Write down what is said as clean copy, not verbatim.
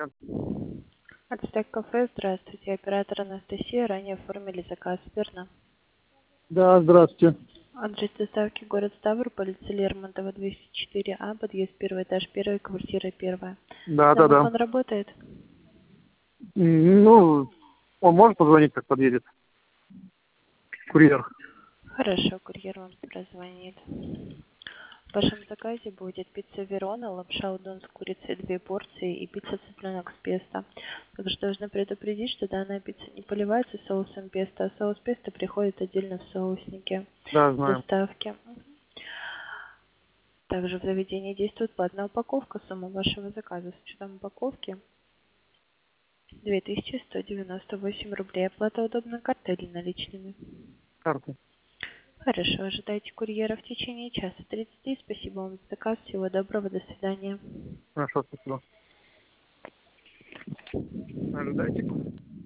Ацтек кафе, здравствуйте. Оператор Анастасия, ранее оформили заказ, верно? Да, здравствуйте. Адрес доставки город Ставрополь, улица Лермонтова, 204А, подъезд, первый этаж, первая, квартира первая. Да. Домофон работает? Ну, он может позвонить, как подъедет? Курьер. Хорошо, курьер вам прозвонит. В вашем заказе будет пицца Верона, лапша удон с курицей 2 порции и пицца цыпленок с песто. Также должны предупредить, что данная пицца не поливается соусом песто, а соус песто приходит отдельно в соуснике Да, знаю. доставки. Также в заведении действует платная упаковка. Сумма вашего заказа с учетом упаковки 2198 рублей. Оплата удобной картой или наличными? Карты. Хорошо, ожидайте курьера в течение часа 30. Спасибо вам за заказ. Всего доброго, до свидания. Хорошо, спасибо. Ожидайте.